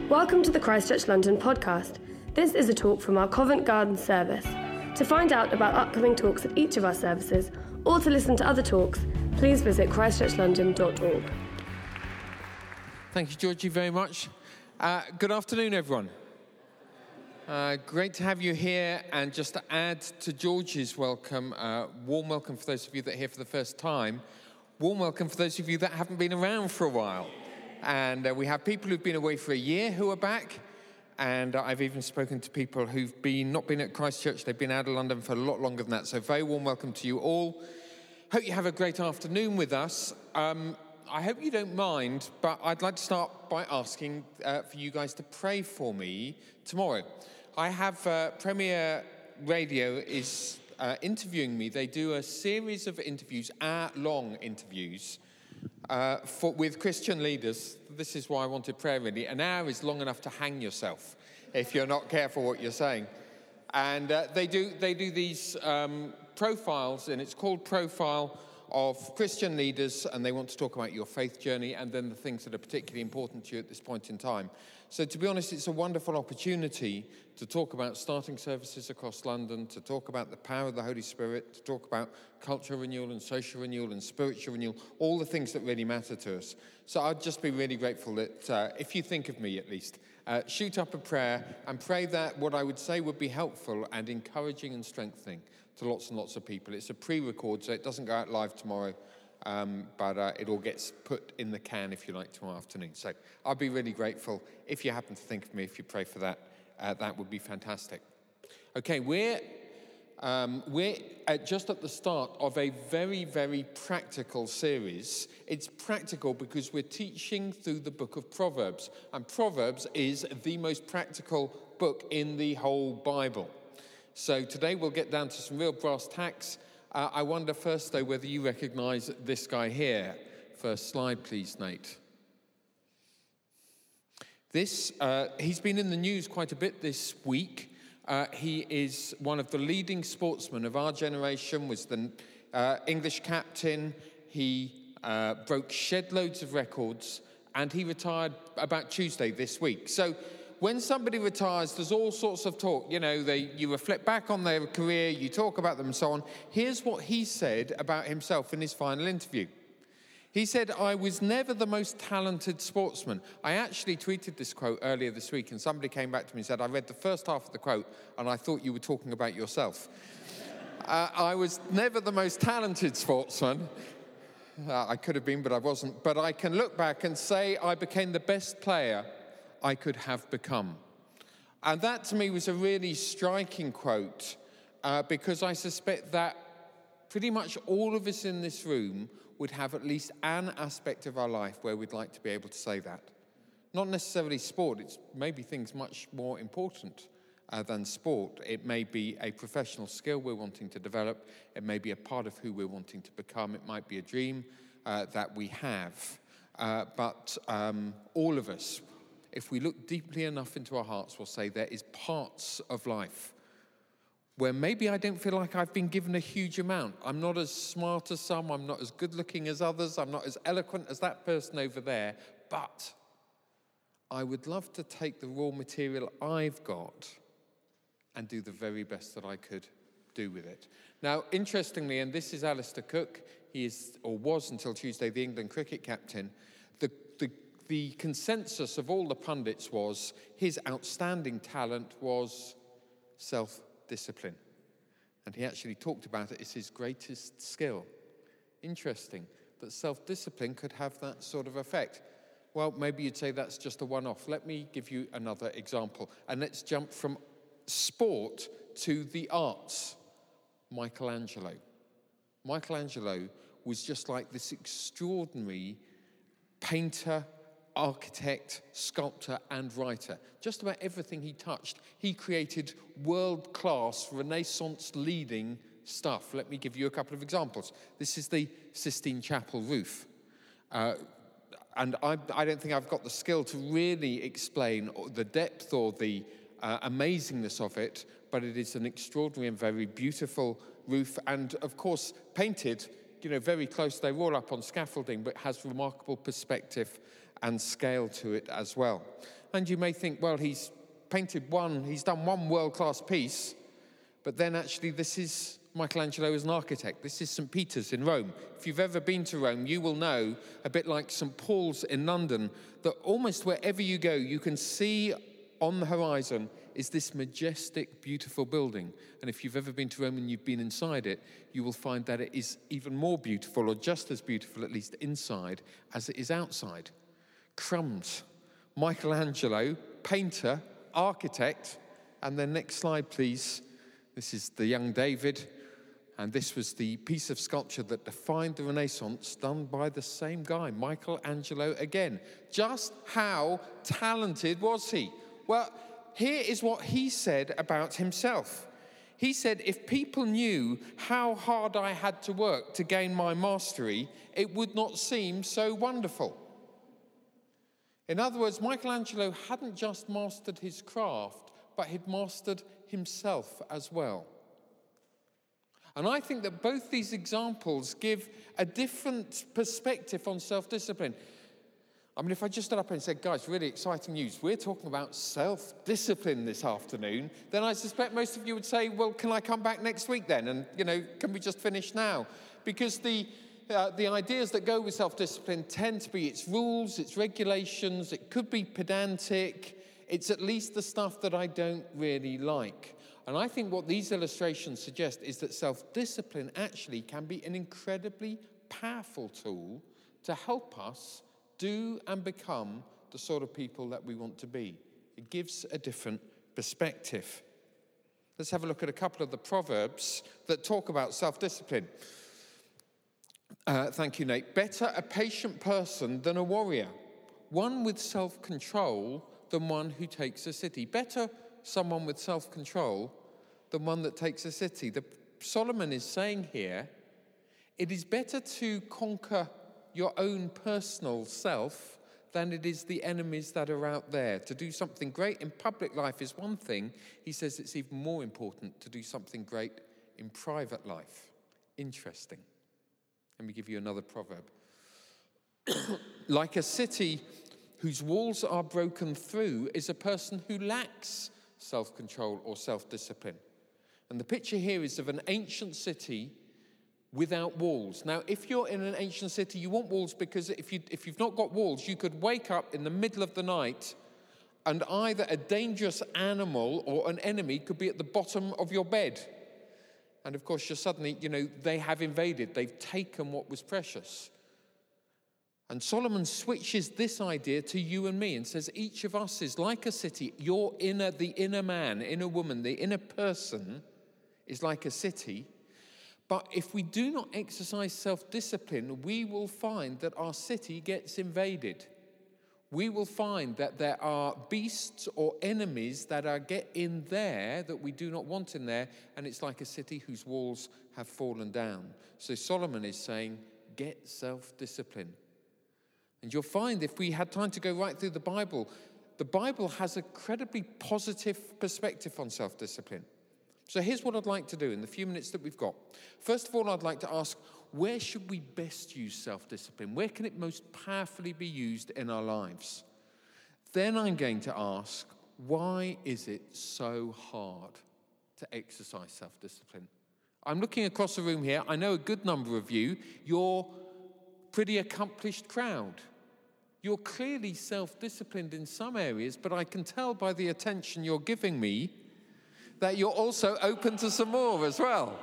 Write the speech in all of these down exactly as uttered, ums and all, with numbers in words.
Welcome to the Christchurch London podcast. This is a talk from our Covent Garden service. To find out about upcoming talks at each of our services, or to listen to other talks, please visit christchurch london dot org. Thank you, Georgie, very much. Uh, good afternoon, everyone. Uh, great to have you here, and just to add to Georgie's welcome, uh, warm welcome for those of you that are here for the first time, warm welcome for those of you that haven't been around for a while. And uh, we have people who've been away for a year who are back, and uh, I've even spoken to people who've been not been at Christchurch, they've been out of London for a lot longer than that, so very warm welcome to you all. Hope you have a great afternoon with us. Um, I hope you don't mind, but I'd like to start by asking uh, for you guys to pray for me tomorrow. I have uh, Premier Radio is uh, interviewing me. They do a series of interviews, hour-long interviews, uh, for, with Christian leaders. This is why I wanted prayer, really. An hour is long enough to hang yourself if you're not careful what you're saying. And uh, they do they do these um, profiles, and it's called Profile of Christian leaders, and they want to talk about your faith journey and then the things that are particularly important to you at this point in time. So to be honest, it's a wonderful opportunity to talk about starting services across London, to talk about the power of the Holy Spirit, to talk about cultural renewal and social renewal and spiritual renewal, all the things that really matter to us. So I'd just be really grateful that uh, if you think of me at least, uh, shoot up a prayer and pray that what I would say would be helpful and encouraging and strengthening to lots and lots of people. It's a pre-record, so it doesn't go out live tomorrow, um, but uh, it all gets put in the can, if you like, tomorrow afternoon. So I'll be really grateful if you happen to think of me, if you pray for that. Uh, that would be fantastic. Okay, we're, um, we're at just at the start of a very, very practical series. It's practical because we're teaching through the book of Proverbs, and Proverbs is the most practical book in the whole Bible. So today we'll get down to some real brass tacks. Uh, I wonder first, though, whether you recognise this guy here. First slide, please, Nate. This, uh, he's been in the news quite a bit this week. Uh, he is one of the leading sportsmen of our generation, was the uh, English captain. He uh, broke shed loads of records, and he retired about Tuesday this week. So when somebody retires, there's all sorts of talk. You know, they, you reflect back on their career, you talk about them and so on. Here's what he said about himself in his final interview. He said, "I was never the most talented sportsman." I actually tweeted this quote earlier this week, and somebody came back to me and said, "I read the first half of the quote, and I thought you were talking about yourself." uh, I was never the most talented sportsman. Uh, I could have been, but I wasn't. But I can look back and say I became the best player I could have become. And that to me was a really striking quote, uh, because I suspect that pretty much all of us in this room would have at least an aspect of our life where we'd like to be able to say that. Not necessarily sport, it's maybe things much more important uh, than sport. It may be a professional skill we're wanting to develop, it may be a part of who we're wanting to become, it might be a dream uh, that we have. Uh, but um, all of us, if we look deeply enough into our hearts, we'll say there is parts of life where maybe I don't feel like I've been given a huge amount. I'm not as smart as some, I'm not as good looking as others, I'm not as eloquent as that person over there, but I would love to take the raw material I've got and do the very best that I could do with it. Now, interestingly, and this is Alistair Cook, he is, or was until Tuesday, the England cricket captain. The, the, the consensus of all the pundits was his outstanding talent was self-discipline. And he actually talked about it as his greatest skill. Interesting that self-discipline could have that sort of effect. Well, maybe you'd say that's just a one-off. Let me give you another example. And let's jump from sport to the arts. Michelangelo. Michelangelo was just like this extraordinary painter, architect, sculptor, and writer. Just about everything he touched, he created world-class, Renaissance-leading stuff. Let me give you a couple of examples. This is the Sistine Chapel roof. Uh, and I, I don't think I've got the skill to really explain the depth or the uh, amazingness of it, but it is an extraordinary and very beautiful roof, and of course painted you know, very close. They're all up on scaffolding, but has remarkable perspective and scale to it as well. And you may think, well, he's painted one, he's done one world-class piece, but then actually this is Michelangelo as an architect. This is Saint Peter's in Rome. If you've ever been to Rome, you will know, a bit like Saint Paul's in London, that almost wherever you go, you can see on the horizon is this majestic, beautiful building. And if you've ever been to Rome and you've been inside it, you will find that it is even more beautiful, or just as beautiful, at least inside, as it is outside. Crumbs. Michelangelo, painter, architect. And then next slide, please. This is the young David. And this was the piece of sculpture that defined the Renaissance, done by the same guy, Michelangelo again. Just how talented was he? Well, here is what he said about himself. He said, if people knew how hard I had to work to gain my mastery, it would not seem so wonderful. In other words, Michelangelo hadn't just mastered his craft, but he'd mastered himself as well. And I think that both these examples give a different perspective on self-discipline. I mean, if I just stood up and said, guys, really exciting news, we're talking about self-discipline this afternoon, then I suspect most of you would say, well, can I come back next week then? And, you know, can we just finish now? Because the, uh, the ideas that go with self-discipline tend to be its rules, its regulations, it could be pedantic, it's at least the stuff that I don't really like. And I think what these illustrations suggest is that self-discipline actually can be an incredibly powerful tool to help us do and become the sort of people that we want to be. It gives a different perspective. Let's have a look at a couple of the proverbs that talk about self-discipline. Uh, thank you, Nate. Better a patient person than a warrior, one with self-control than one who takes a city. Better someone with self-control than one that takes a city. The, Solomon is saying here, it is better to conquer your own personal self than it is the enemies that are out there. To do something great in public life is one thing. He says it's even more important to do something great in private life. Interesting. Let me give you another proverb. Like a city whose walls are broken through is a person who lacks self-control or self-discipline. And the picture here is of an ancient city without walls. Now, if you're in an ancient city, you want walls because if, you, if you've not got walls, you could wake up in the middle of the night and either a dangerous animal or an enemy could be at the bottom of your bed. And of course, you're suddenly, you know, they have invaded. They've taken what was precious. And Solomon switches this idea to you and me and says each of us is like a city. Your inner, the inner man, inner woman, the inner person is like a city. But if we do not exercise self-discipline, we will find that our city gets invaded. We will find that there are beasts or enemies that are get in there that we do not want in there, and it's like a city whose walls have fallen down. So Solomon is saying, get self-discipline. And you'll find if we had time to go right through the Bible, the Bible has a incredibly positive perspective on self-discipline. So here's what I'd like to do in the few minutes that we've got. First of all, I'd like to ask, where should we best use self-discipline? Where can it most powerfully be used in our lives? Then I'm going to ask, why is it so hard to exercise self-discipline? I'm looking across the room here. I know a good number of you. You're a pretty accomplished crowd. You're clearly self-disciplined in some areas, but I can tell by the attention you're giving me that you're also open to some more as well.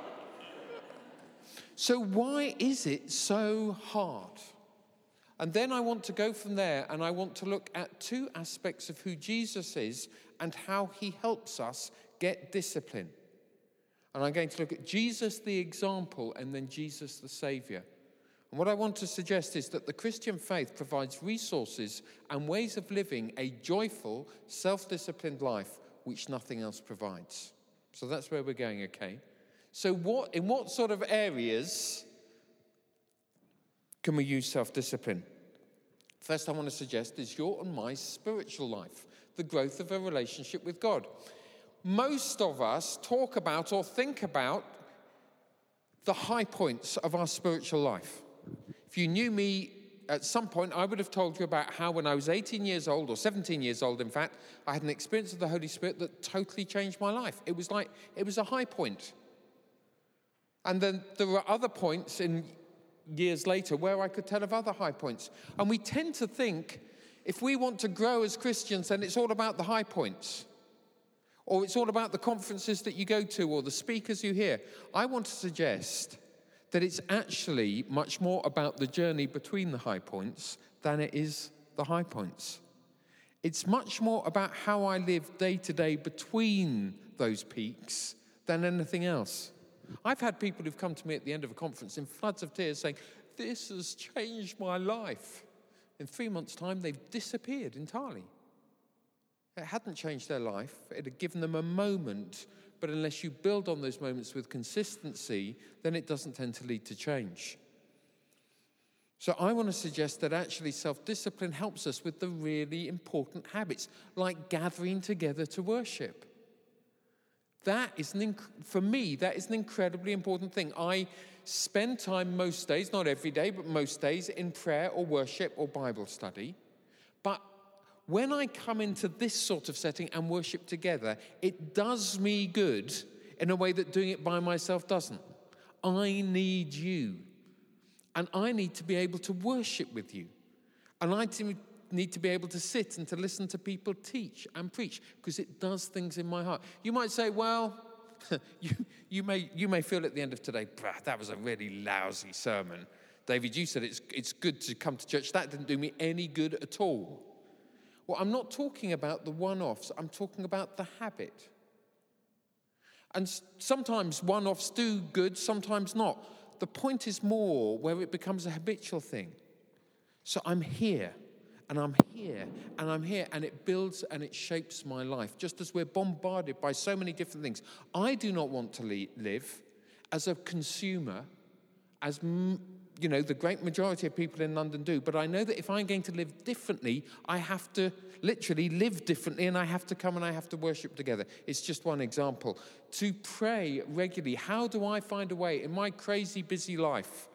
So why is it so hard? And then I want to go from there and I want to look at two aspects of who Jesus is and how he helps us get discipline. And I'm going to look at Jesus the example and then Jesus the Savior. And what I want to suggest is that the Christian faith provides resources and ways of living a joyful, self-disciplined life which nothing else provides. So that's where we're going, okay? So what, in what sort of areas can we use self-discipline? First, I want to suggest is your and my spiritual life, the growth of a relationship with God. Most of us talk about or think about the high points of our spiritual life. If you knew me at some point, I would have told you about how when I was eighteen years old, or seventeen years old, in fact, I had an experience of the Holy Spirit that totally changed my life. It was like, it was a high point. And then there were other points in years later where I could tell of other high points. And we tend to think if we want to grow as Christians, then it's all about the high points. Or it's all about the conferences that you go to or the speakers you hear. I want to suggest that it's actually much more about the journey between the high points than it is the high points. It's much more about how I live day to day between those peaks than anything else. I've had people who've come to me at the end of a conference in floods of tears saying, "This has changed my life." In three months' time, they've disappeared entirely. It hadn't changed their life. It had given them a moment, but unless you build on those moments with consistency, then it doesn't tend to lead to change. So I want to suggest that actually self-discipline helps us with the really important habits, like gathering together to worship. That is, an inc- for me, that is an incredibly important thing. I spend time most days, not every day, but most days, in prayer or worship or Bible study. But when I come into this sort of setting and worship together, it does me good in a way that doing it by myself doesn't. I need you. And I need to be able to worship with you. And I need to be able to sit and to listen to people teach and preach, because it does things in my heart. You might say, well, you, you, may, you may feel at the end of today, that was a really lousy sermon. David, you said it's, it's good to come to church. That didn't do me any good at all. Well, I'm not talking about the one-offs. I'm talking about the habit. And sometimes one-offs do good, sometimes not. The point is more where it becomes a habitual thing. So I'm here, and I'm here, and I'm here, and it builds and it shapes my life, just as we're bombarded by so many different things. I do not want to le- live as a consumer, as m- you know, the great majority of people in London do, but I know that if I'm going to live differently, I have to literally live differently, and I have to come and I have to worship together. It's just one example. To pray regularly, how do I find a way in my crazy busy life?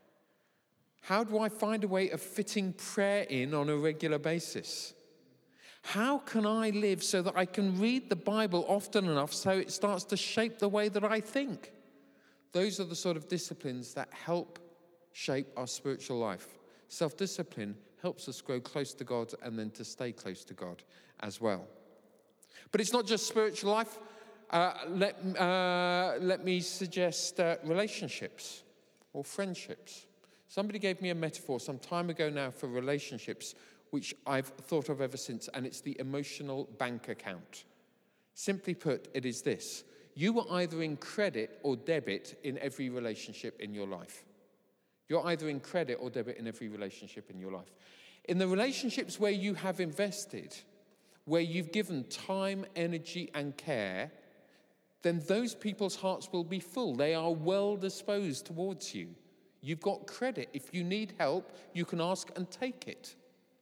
How do I find a way of fitting prayer in on a regular basis? How can I live so that I can read the Bible often enough so it starts to shape the way that I think? Those are the sort of disciplines that help shape our spiritual life. Self-discipline helps us grow close to God and then to stay close to God as well. But it's not just spiritual life. Uh, let, uh, let me suggest uh, relationships or friendships. Somebody gave me a metaphor some time ago now for relationships, which I've thought of ever since, and it's the emotional bank account. Simply put, it is this. You are either in credit or debit in every relationship in your life. You're either in credit or debit in every relationship in your life. In the relationships where you have invested, where you've given time, energy, and care, then those people's hearts will be full. They are well disposed towards you. You've got credit. If you need help, you can ask and take it.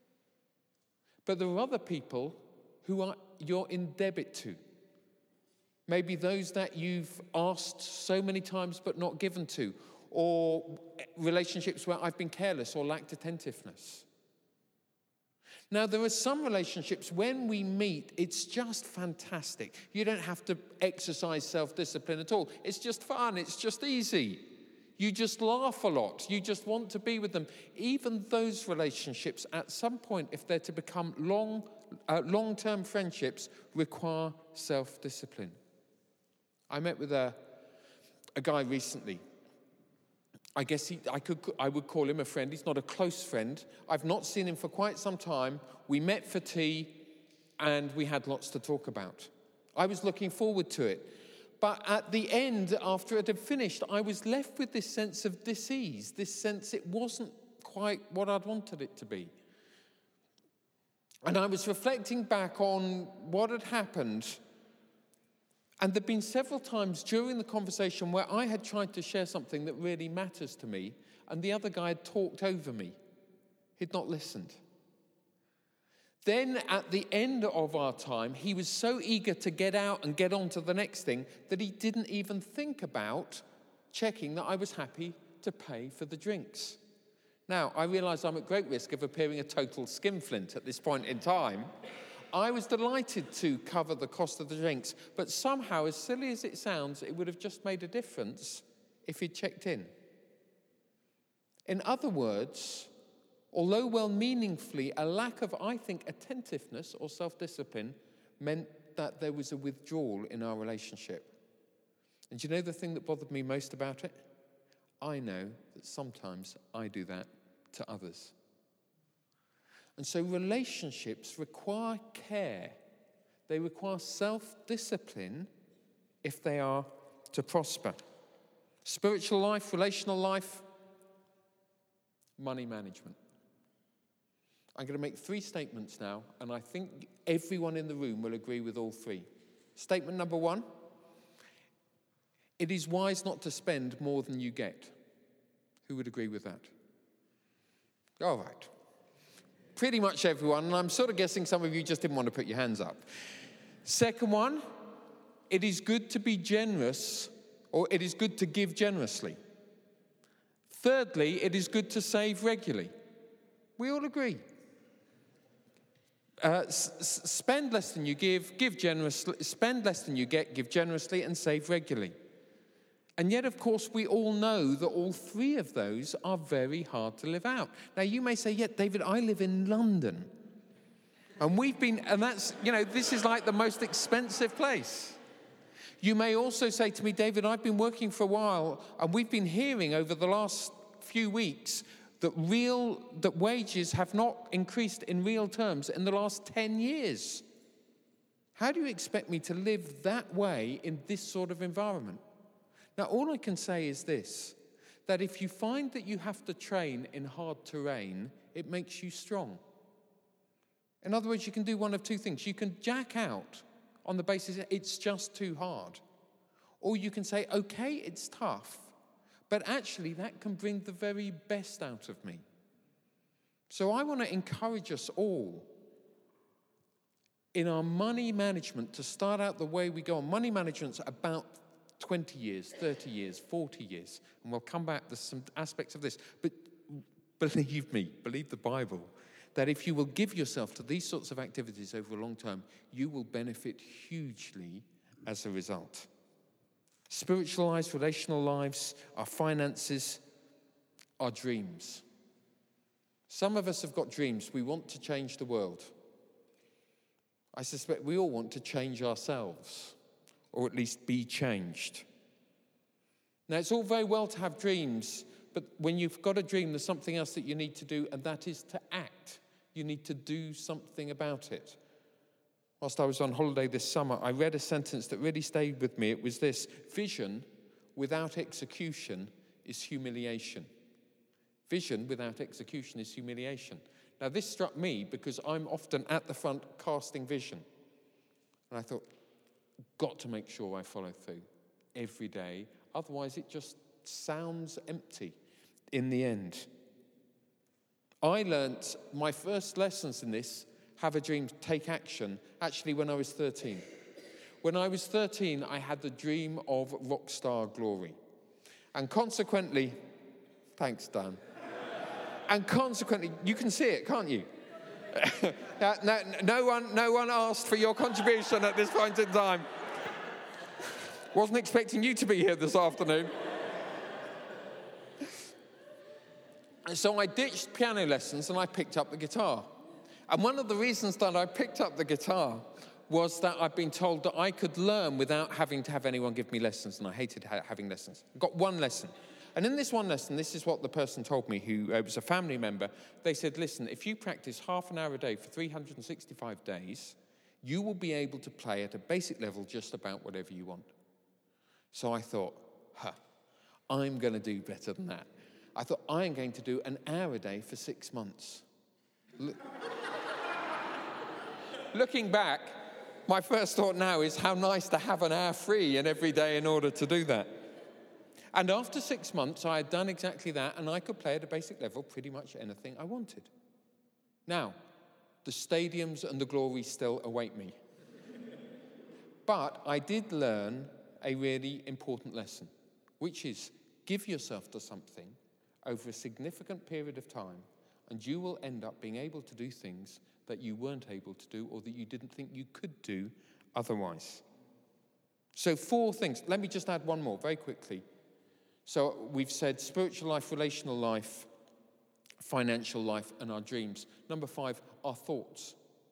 But there are other people who are you're in debit to. Maybe those that you've asked so many times but not given to, or relationships where I've been careless or lacked attentiveness. Now, there are some relationships, when we meet, it's just fantastic. You don't have to exercise self-discipline at all. It's just fun. It's just easy. You just laugh a lot. You just want to be with them. Even those relationships, at some point, if they're to become long, uh, long-term friendships, require self-discipline. I met with a, a guy recently. I guess he, I could, I would call him a friend. He's not a close friend. I've not seen him for quite some time. We met for tea, and we had lots to talk about. I was looking forward to it. But at the end, after it had finished, I was left with this sense of dis-ease, this sense it wasn't quite what I'd wanted it to be. And I was reflecting back on what had happened. And there'd been several times during the conversation where I had tried to share something that really matters to me, and the other guy had talked over me. He'd not listened. Then at the end of our time, he was so eager to get out and get on to the next thing that he didn't even think about checking that I was happy to pay for the drinks. Now, I realise I'm at great risk of appearing a total skinflint at this point in time. I was delighted to cover the cost of the drinks, but somehow, as silly as it sounds, it would have just made a difference if he'd checked in. In other words, although well-meaningfully, a lack of, I think, attentiveness or self-discipline meant that there was a withdrawal in our relationship. And do you know the thing that bothered me most about it? I know that sometimes I do that to others. And so relationships require care. They require self-discipline if they are to prosper. Spiritual life, relational life, money management. I'm going to make three statements now, and I think everyone in the room will agree with all three. Statement number one, it is wise not to spend more than you get. Who would agree with that? All right. Pretty much everyone, and I'm sort of guessing some of you just didn't want to put your hands up. Second one, it is good to be generous, or it is good to give generously. Thirdly, it is good to save regularly. We all agree. Uh, s- s- spend less than you give, give generously, spend less than you get, give generously, and save regularly. And yet, of course, we all know that all three of those are very hard to live out. Now, you may say, yeah, David, I live in London. And we've been, and that's, you know, this is like the most expensive place. You may also say to me, David, I've been working for a while, and we've been hearing over the last few weeks that real, that wages have not increased in real terms in the last ten years. How do you expect me to live that way in this sort of environment? Now, all I can say is this, that if you find that you have to train in hard terrain, it makes you strong. In other words, you can do one of two things. You can jack out on the basis that it's just too hard. Or you can say, okay, it's tough, but actually that can bring the very best out of me. So I want to encourage us all in our money management to start out the way we go on. Money management's about twenty years, thirty years, forty years. And we'll come back to some aspects of this. But believe me, believe the Bible, that if you will give yourself to these sorts of activities over a long term, you will benefit hugely as a result. Spiritual lives, relational lives, our finances, our dreams. Some of us have got dreams. We want to change the world. I suspect we all want to change ourselves, or at least be changed. Now, it's all very well to have dreams, but when you've got a dream, there's something else that you need to do, and that is to act. You need to do something about it. Whilst I was on holiday this summer, I read a sentence that really stayed with me. It was this: vision without execution is humiliation. Vision without execution is humiliation. Now, this struck me because I'm often at the front casting vision. And I thought, got to make sure I follow through every day. Otherwise, it just sounds empty in the end. I learnt my first lessons in this, have a dream, take action, actually when I was thirteen. When I was thirteen, I had the dream of rock star glory. And consequently, thanks, Dan. And consequently, you can see it, can't you? no, no, one, no one asked for your contribution at this point in time. Wasn't expecting you to be here this afternoon. So I ditched piano lessons and I picked up the guitar. And one of the reasons that I picked up the guitar was that I'd been told that I could learn without having to have anyone give me lessons, and I hated ha- having lessons. I got one lesson. And in this one lesson, this is what the person told me, who uh, was a family member. They said, listen, if you practice half an hour a day for three hundred sixty-five days, you will be able to play at a basic level just about whatever you want. So I thought, huh, I'm going to do better than that. I thought, I'm going to do an hour a day for six months. Look. Looking back, my first thought now is how nice to have an hour free in every day in order to do that. And after six months, I had done exactly that, and I could play at a basic level pretty much anything I wanted. Now, the stadiums and the glory still await me. But I did learn a really important lesson, which is Give yourself to something over a significant period of time, and you will end up being able to do things that you weren't able to do or that you didn't think you could do otherwise. So four things. Let me just add one more very quickly. So we've said spiritual life, relational life, financial life, and our dreams. Number five, our thoughts.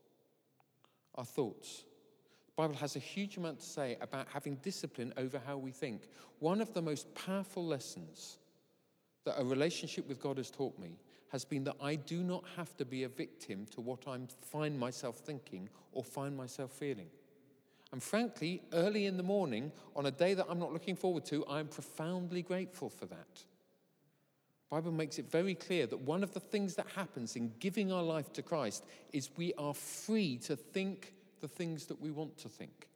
Our thoughts. The Bible has a huge amount to say about having discipline over how we think. One of the most powerful lessons that a relationship with God has taught me has been that I do not have to be a victim to what I find myself thinking or find myself feeling. And frankly, early in the morning, on a day that I'm not looking forward to, I'm profoundly grateful for that. The Bible makes it very clear that one of the things that happens in giving our life to Christ is we are free to think the things that we want to think.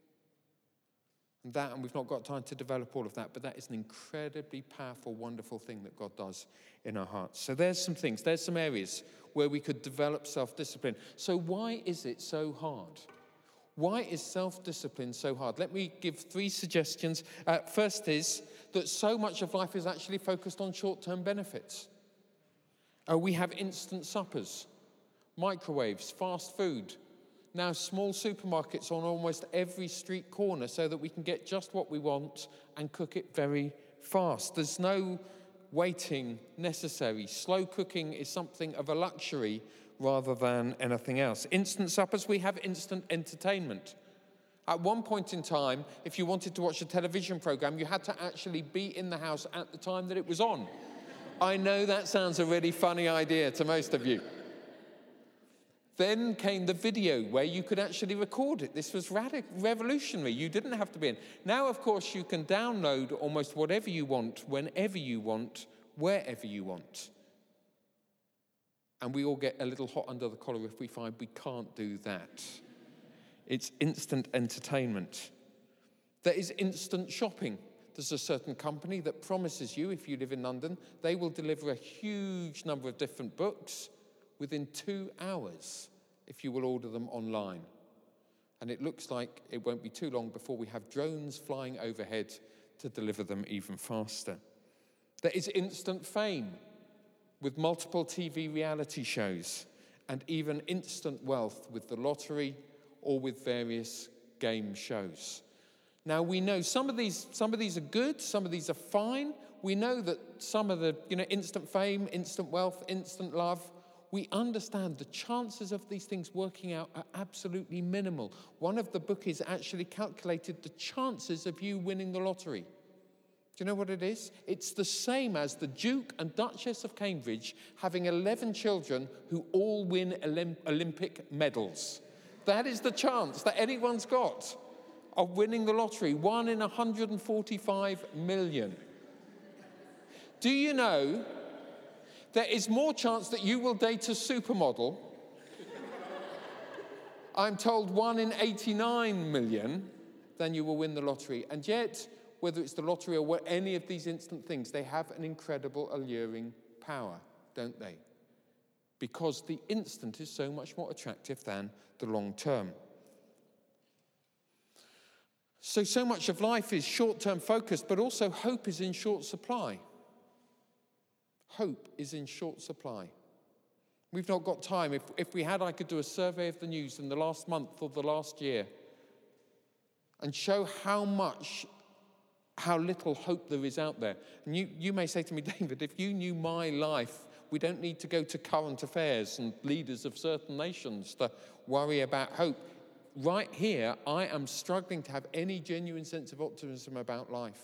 And that, and we've not got time to develop all of that, but that is an incredibly powerful, wonderful thing that God does in our hearts. So there's some things, there's some areas where we could develop self-discipline. So why is it so hard? Why is self-discipline so hard? Let me give three suggestions. Uh, first is that so much of life is actually focused on short-term benefits. Uh, we have instant suppers, microwaves, fast food, now small supermarkets on almost every street corner so that we can get just what we want and cook it very fast. There's no waiting necessary. Slow cooking is something of a luxury rather than anything else. Instant suppers, we have instant entertainment. At one point in time, if you wanted to watch a television program, you had to actually be in the house at the time that it was on. I know that sounds a really funny idea to most of you. Then came the video where you could actually record it. This was radic- revolutionary. You didn't have to be in. Now, of course, you can download almost whatever you want, whenever you want, wherever you want. And we all get a little hot under the collar if we find we can't do that. It's instant entertainment. There is instant shopping. There's a certain company that promises you, if you live in London, they will deliver a huge number of different books within two hours if you will order them online. And it looks like it won't be too long before we have drones flying overhead to deliver them even faster. There is instant fame, with multiple T V reality shows, and even instant wealth with the lottery or with various game shows. Now, we know some of these some of these are good, some of these are fine. We know that some of the, you know, instant fame, instant wealth, instant love, we understand the chances of these things working out are absolutely minimal. One of the bookies actually calculated the chances of you winning the lottery. Do you know what it is? It's the same as the Duke and Duchess of Cambridge having eleven children who all win Olymp- Olympic medals. That is the chance that anyone's got of winning the lottery, one in one hundred forty-five million. Do you know there is more chance that you will date a supermodel? I'm told one in eighty-nine million, then you will win the lottery. And yet, whether it's the lottery or any of these instant things, they have an incredible alluring power, don't they? Because the instant is so much more attractive than the long term. So, so much of life is short-term focused, but also hope is in short supply. Hope is in short supply. We've not got time. If, if we had, I could do a survey of the news in the last month or the last year and show how much, how little hope there is out there. And you, you may say to me, David, if you knew my life, we don't need to go to current affairs and leaders of certain nations to worry about hope. Right here, I am struggling to have any genuine sense of optimism about life.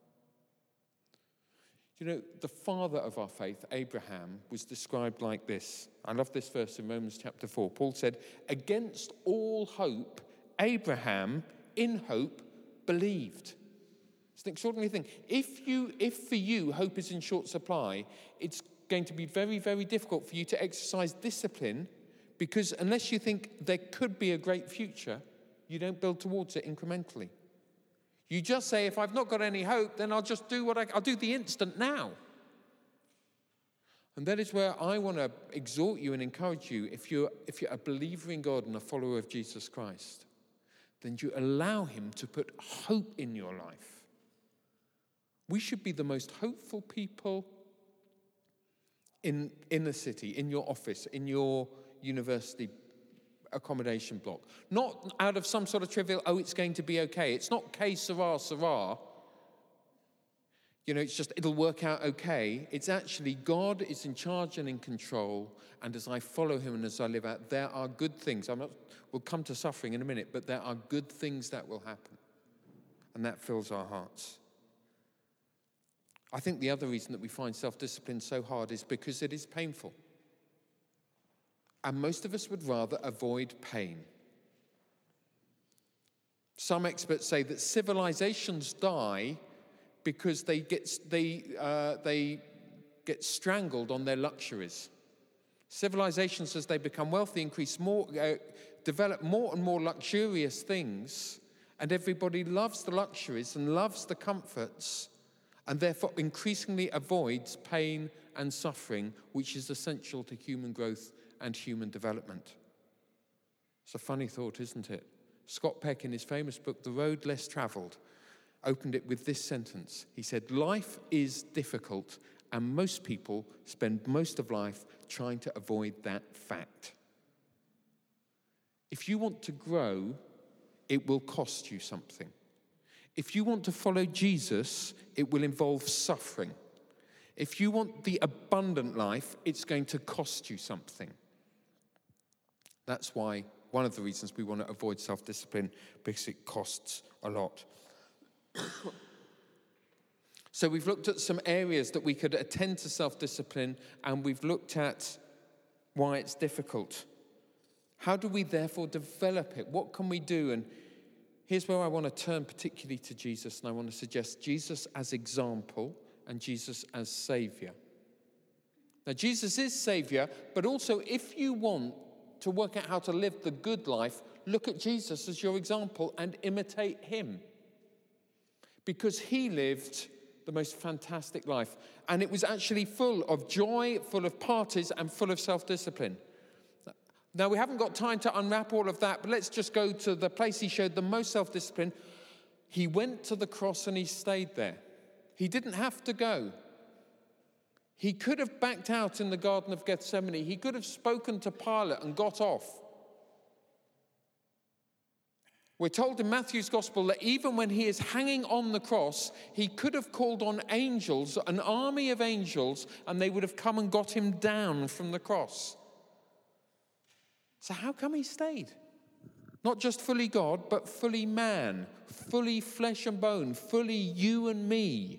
You know, the father of our faith, Abraham, was described like this. I love this verse in Romans chapter four. Paul said, against all hope, Abraham, in hope, believed. It's an extraordinary thing. If you, if for you hope is in short supply, it's going to be very, very difficult for you to exercise discipline, because unless you think there could be a great future, you don't build towards it incrementally. You just say, if I've not got any hope, then I'll just do what I, I'll do the instant now. And that is where I want to exhort you and encourage you. If you're, if you're a believer in God and a follower of Jesus Christ, then you allow him to put hope in your life We should be the most hopeful people in, in the city, in your office, in your university accommodation block. Not out of some sort of trivial, oh, it's going to be okay. It's not que sera, sera. You know, it's just, it'll work out okay. It's actually God is in charge and in control, and as I follow him and as I live out, there are good things. I'm not, we'll come to suffering in a minute, but there are good things that will happen. And that fills our hearts. I think the other reason that we find self-discipline so hard is because it is painful. And most of us would rather avoid pain. Some experts say that civilizations die because they get, they, uh, they get strangled on their luxuries. Civilizations, as they become wealthy, increase more, uh, develop more and more luxurious things, and everybody loves the luxuries and loves the comforts, and therefore increasingly avoids pain and suffering, which is essential to human growth and human development. It's a funny thought, isn't it? Scott Peck, in his famous book, The Road Less Traveled, opened it with this sentence. He said, life is difficult, and most people spend most of life trying to avoid that fact. If you want to grow, it will cost you something. If you want to follow Jesus, it will involve suffering. If you want the abundant life, it's going to cost you something. That's why one of the reasons we want to avoid self-discipline, because it costs a lot. So we've looked at some areas that we could attend to self-discipline, and we've looked at why it's difficult. How do we therefore develop it? What can we do? And here's where I want to turn particularly to Jesus, and I want to suggest Jesus as example and Jesus as Saviour. Now, Jesus is Saviour, but also if you want to work out how to live the good life, look at Jesus as your example and imitate him. Because he lived the most fantastic life. And it was actually full of joy, full of parties, and full of self-discipline. Now, we haven't got time to unwrap all of that, but let's just go to the place he showed the most self-discipline. He went to the cross and he stayed there. He didn't have to go. He could have backed out in the Garden of Gethsemane. He could have spoken to Pilate and got off. We're told in Matthew's Gospel that even when he is hanging on the cross, he could have called on angels, an army of angels, and they would have come and got him down from the cross. So how come he stayed? Not just fully God, but fully man, fully flesh and bone, fully you and me.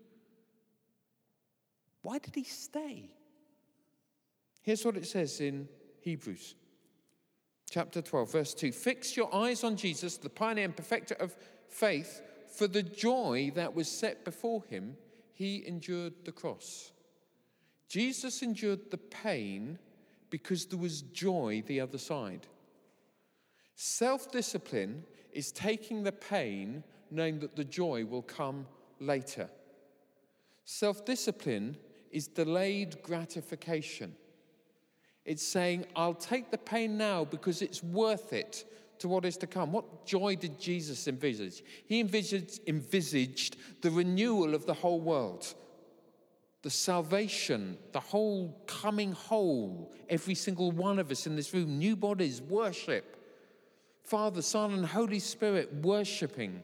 Why did he stay? Here's what it says in Hebrews. Chapter twelve, verse two, fix your eyes on Jesus, the pioneer and perfecter of faith. For the joy that was set before him, he endured the cross. Jesus endured the pain because there was joy the other side. Self-discipline is taking the pain, knowing that the joy will come later. Self-discipline is delayed gratification. It's saying, I'll take the pain now because it's worth it to what is to come. What joy did Jesus envisage? He envisaged, envisaged the renewal of the whole world, the salvation, the whole coming whole, every single one of us in this room, new bodies, worship, Father, Son, and Holy Spirit worshiping.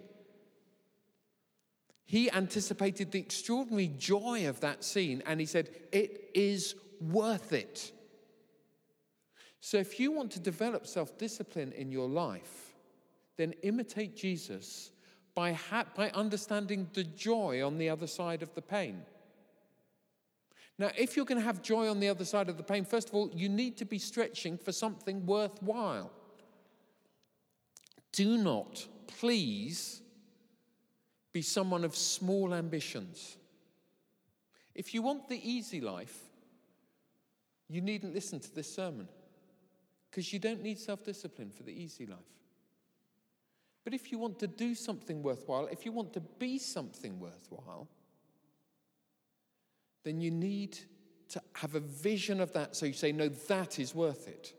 He anticipated the extraordinary joy of that scene, and he said, it is worth it. So if you want to develop self-discipline in your life, then imitate Jesus by, ha- by understanding the joy on the other side of the pain. Now, if you're going to have joy on the other side of the pain, first of all, you need to be stretching for something worthwhile. Do not, please, be someone of small ambitions. If you want the easy life, you needn't listen to this sermon, because you don't need self-discipline for the easy life. But if you want to do something worthwhile, if you want to be something worthwhile, then you need to have a vision of that, so you say, no, that is worth it.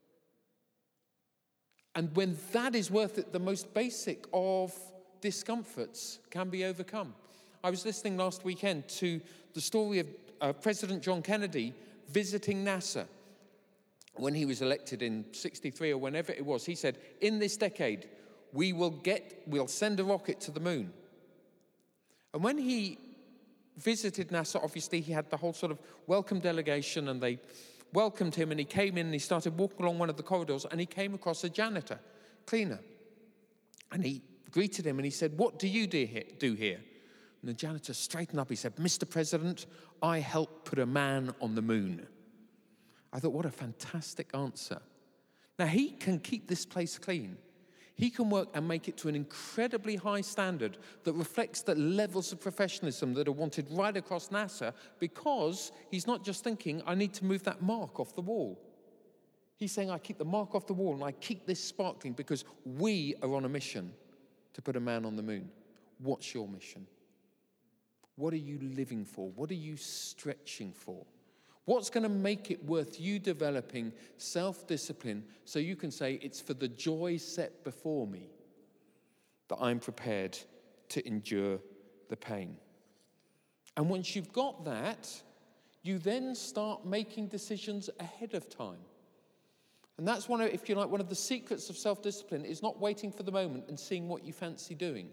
And when that is worth it, the most basic of discomforts can be overcome. I was listening last weekend to the story of uh, President John Kennedy visiting NASA when he was elected in sixty-three or whenever it was. He said, in this decade, we will get, we'll send a rocket to the moon. And when he visited NASA, obviously he had the whole sort of welcome delegation, and they welcomed him, and he came in and he started walking along one of the corridors, and he came across a janitor, cleaner. And he greeted him and he said, what do you do here? And the janitor straightened up. He said, Mister President, I helped put a man on the moon. I thought, what a fantastic answer. Now, he can keep this place clean. He can work and make it to an incredibly high standard that reflects the levels of professionalism that are wanted right across NASA, because he's not just thinking, I need to move that mark off the wall. He's saying, I keep the mark off the wall and I keep this sparkling because we are on a mission to put a man on the moon. What's your mission? What are you living for? What are you stretching for? What's going to make it worth you developing self-discipline so you can say, it's for the joy set before me that I'm prepared to endure the pain? And once you've got that, you then start making decisions ahead of time. And that's one of, if you like, one of the secrets of self-discipline is not waiting for the moment and seeing what you fancy doing.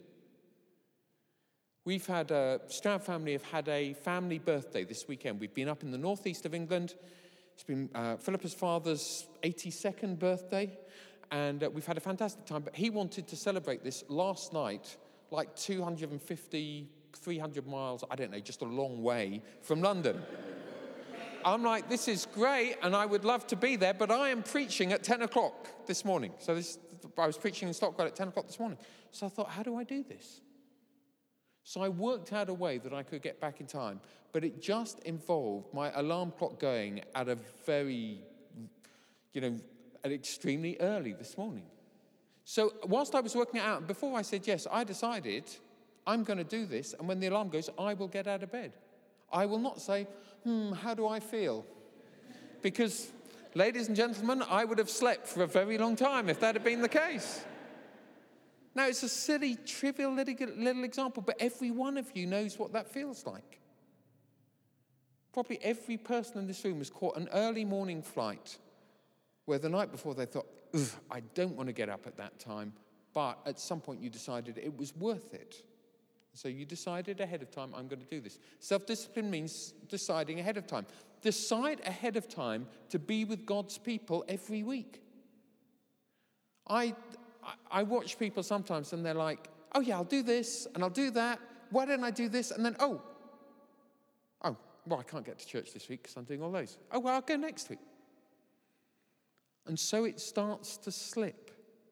We've had, a Stroud family have had a family birthday this weekend. We've been up in the northeast of England. It's been uh, Philippa's father's eighty-second birthday, and uh, we've had a fantastic time. But he wanted to celebrate this last night, like two hundred fifty, three hundred miles, I don't know, just a long way from London. I'm like, this is great, and I would love to be there, but I am preaching at ten o'clock this morning. So this, I was preaching in Stockwell at ten o'clock this morning. So I thought, how do I do this? So I worked out a way that I could get back in time, but it just involved my alarm clock going at a very, you know, at extremely early this morning. So whilst I was working it out, before I said yes, I decided I'm going to do this, and when the alarm goes, I will get out of bed. I will not say, hmm, how do I feel? Because, ladies and gentlemen, I would have slept for a very long time if that had been the case. Now, it's a silly, trivial little, little example, but every one of you knows what that feels like. Probably every person in this room has caught an early morning flight where the night before they thought, ugh, I don't want to get up at that time, but at some point you decided it was worth it. So you decided ahead of time, I'm going to do this. Self-discipline means deciding ahead of time. Decide ahead of time to be with God's people every week. I... I watch people sometimes and they're like, oh yeah, I'll do this and I'll do that. Why don't I do this? And then, oh, oh, well, I can't get to church this week because I'm doing all those. Oh, well, I'll go next week. And so it starts to slip.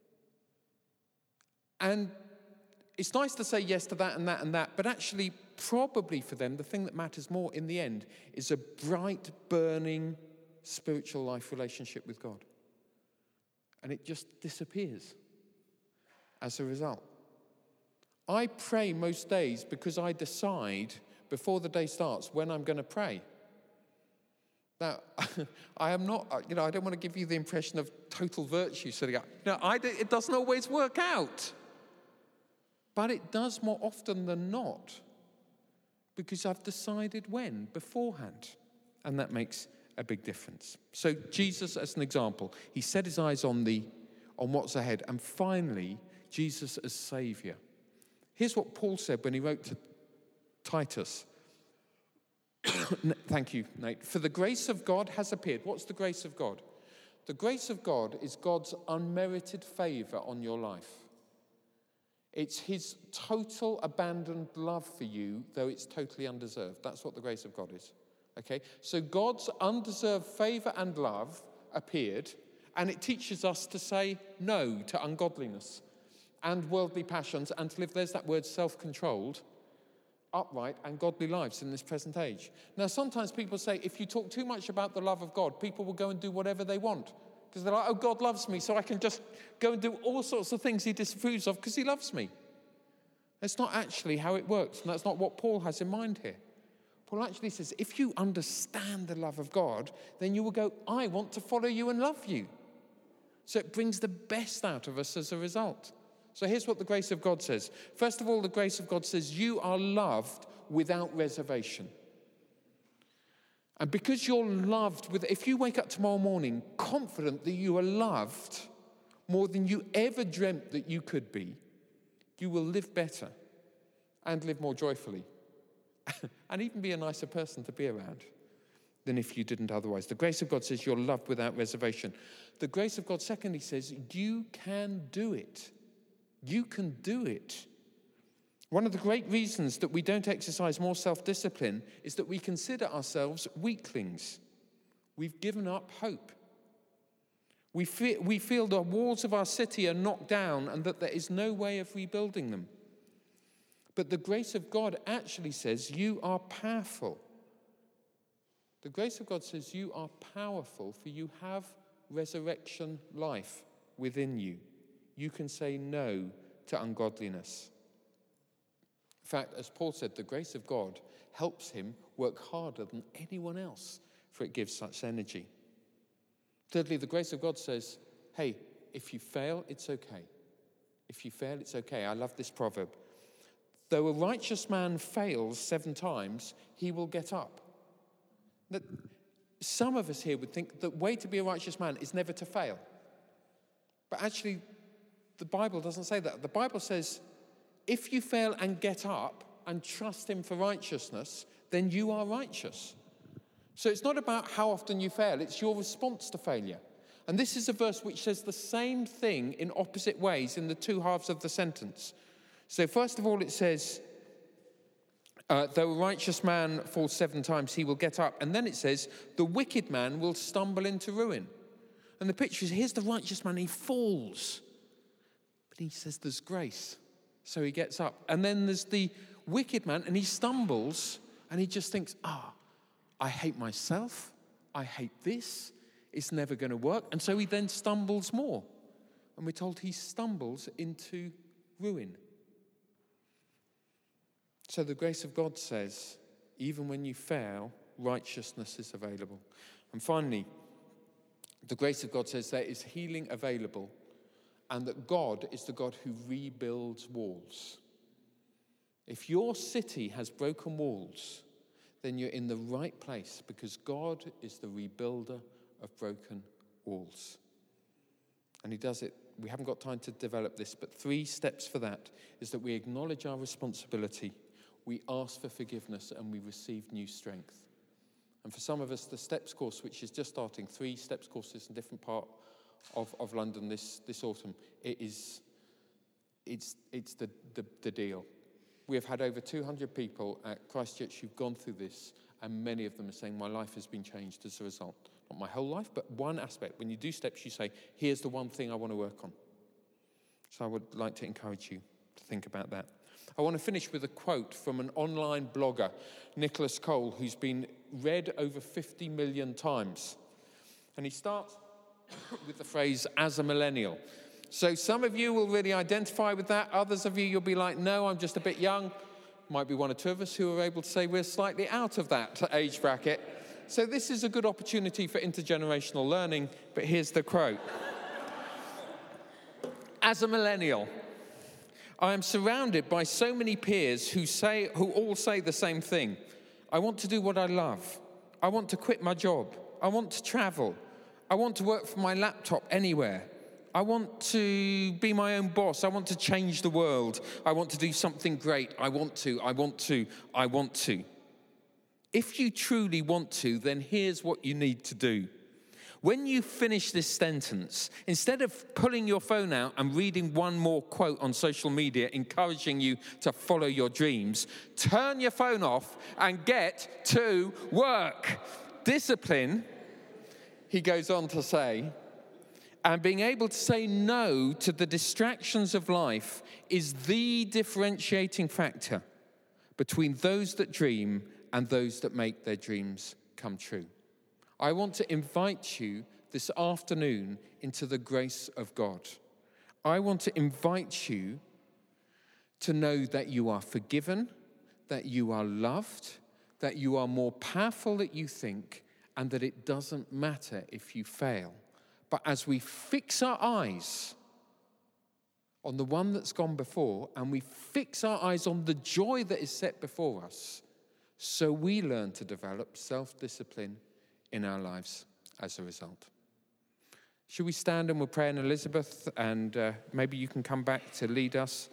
And it's nice to say yes to that and that and that, but actually, probably for them, the thing that matters more in the end is a bright, burning spiritual life relationship with God. And it just disappears as a result. I pray most days because I decide before the day starts when I'm going to pray. Now, I am not, you know, I don't want to give you the impression of total virtue sitting up. No, I, it doesn't always work out. But it does more often than not because I've decided when beforehand. And that makes a big difference. So Jesus, as an example, he set his eyes on the on what's ahead, and finally, Jesus as Saviour. Here's what Paul said when he wrote to Titus. Thank you, Nate. For the grace of God has appeared. What's the grace of God? The grace of God is God's unmerited favour on your life. It's his total abandoned love for you, though it's totally undeserved. That's what the grace of God is. Okay? So God's undeserved favour and love appeared, and it teaches us to say no to ungodliness and worldly passions and to live, there's that word, self-controlled, upright and godly lives in this present age. Now, sometimes people say if you talk too much about the love of God, people will go and do whatever they want. Because they're like, oh, God loves me, so I can just go and do all sorts of things he disapproves of because he loves me. That's not actually how it works, and that's not what Paul has in mind here. Paul actually says, if you understand the love of God, then you will go, I want to follow you and love you. So it brings the best out of us as a result. So here's what the grace of God says. First of all, the grace of God says you are loved without reservation. And because you're loved, with, if you wake up tomorrow morning confident that you are loved more than you ever dreamt that you could be, you will live better and live more joyfully and even be a nicer person to be around than if you didn't otherwise. The grace of God says you're loved without reservation. The grace of God, secondly, says you can do it. You can do it. One of the great reasons that we don't exercise more self-discipline is that we consider ourselves weaklings. We've given up hope. We feel, we feel the walls of our city are knocked down and that there is no way of rebuilding them. But the grace of God actually says you are powerful. The grace of God says you are powerful, for you have resurrection life within you. You can say no to ungodliness. In fact, as Paul said, the grace of God helps him work harder than anyone else, for it gives such energy. Thirdly, the grace of God says, hey, if you fail, it's okay. If you fail, it's okay. I love this proverb. Though a righteous man fails seven times, he will get up. That some of us here would think the way to be a righteous man is never to fail. But actually, the Bible doesn't say that. The Bible says, if you fail and get up and trust him for righteousness, then you are righteous. So it's not about how often you fail, it's your response to failure. And this is a verse which says the same thing in opposite ways in the two halves of the sentence. So first of all, it says, uh, though a righteous man falls seven times, he will get up. And then it says, the wicked man will stumble into ruin. And the picture is, here's the righteous man, he falls. But he says there's grace. So he gets up. And then there's the wicked man, and he stumbles, and he just thinks, ah, oh, I hate myself. I hate this. It's never going to work. And so he then stumbles more. And we're told he stumbles into ruin. So the grace of God says, even when you fail, righteousness is available. And finally, the grace of God says there is healing available, and that God is the God who rebuilds walls. If your city has broken walls, then you're in the right place, because God is the rebuilder of broken walls. And he does it. We haven't got time to develop this, but three steps for that is that we acknowledge our responsibility, we ask for forgiveness, and we receive new strength. And for some of us, the STEPS course, which is just starting, three STEPS courses in different parts Of, of London this, this autumn, it is it's it's the, the, the deal. We have had over two hundred people at Christchurch who've gone through this, and many of them are saying, my life has been changed as a result. Not my whole life, but one aspect. When you do STEPS, you say, here's the one thing I want to work on. So I would like to encourage you to think about that. I want to finish with a quote from an online blogger, Nicholas Cole, who's been read over fifty million times. And he starts with the phrase, as a millennial. So some of you will really identify with that. Others of you, you'll be like, no, I'm just a bit young. Might be one or two of us who are able to say we're slightly out of that age bracket. So this is a good opportunity for intergenerational learning, but here's the quote. As a millennial, I am surrounded by so many peers who say, who all say the same thing. I want to do what I love. I want to quit my job. I want to travel. I want to work from my laptop anywhere. I want to be my own boss. I want to change the world. I want to do something great. I want to, I want to, I want to. If you truly want to, then here's what you need to do. When you finish this sentence, instead of pulling your phone out and reading one more quote on social media encouraging you to follow your dreams, turn your phone off and get to work. Discipline, he goes on to say, and being able to say no to the distractions of life is the differentiating factor between those that dream and those that make their dreams come true. I want to invite you this afternoon into the grace of God. I want to invite you to know that you are forgiven, that you are loved, that you are more powerful than you think, and that it doesn't matter if you fail. But as we fix our eyes on the one that's gone before, and we fix our eyes on the joy that is set before us, so we learn to develop self-discipline in our lives as a result. Should we stand and we'll pray, and Elizabeth, and uh, maybe you can come back to lead us.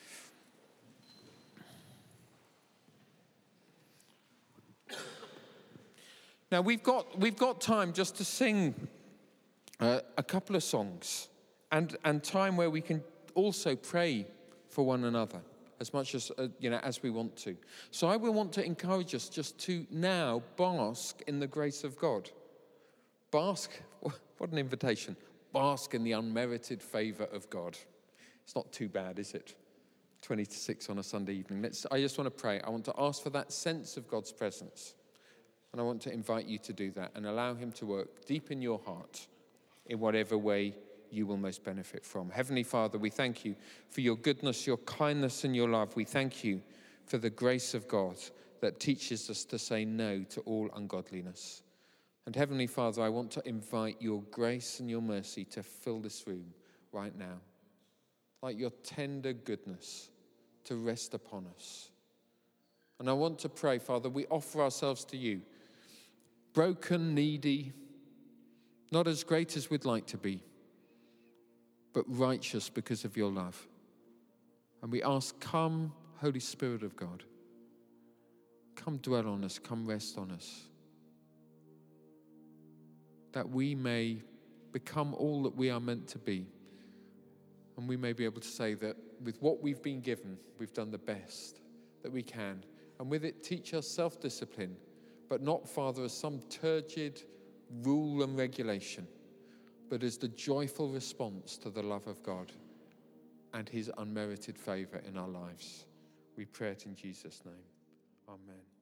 Now, we've got, we've got time just to sing uh, a couple of songs, and, and time where we can also pray for one another as much as, uh, you know, as we want to. So I will want to encourage us just to now bask in the grace of God. Bask, what an invitation. Bask in the unmerited favor of God. It's not too bad, is it? twenty to six on a Sunday evening. Let's, I just want to pray. I want to ask for that sense of God's presence. And I want to invite you to do that and allow him to work deep in your heart in whatever way you will most benefit from. Heavenly Father, we thank you for your goodness, your kindness, and your love. We thank you for the grace of God that teaches us to say no to all ungodliness. And Heavenly Father, I want to invite your grace and your mercy to fill this room right now, like your tender goodness to rest upon us. And I want to pray, Father, we offer ourselves to you, broken, needy, not as great as we'd like to be, but righteous because of your love. And we ask, come, Holy Spirit of God, come dwell on us, come rest on us, that we may become all that we are meant to be. And we may be able to say that with what we've been given, we've done the best that we can. And with it, teach us self-discipline, but not, Father, as some turgid rule and regulation, but as the joyful response to the love of God and his unmerited favor in our lives. We pray it in Jesus' name. Amen.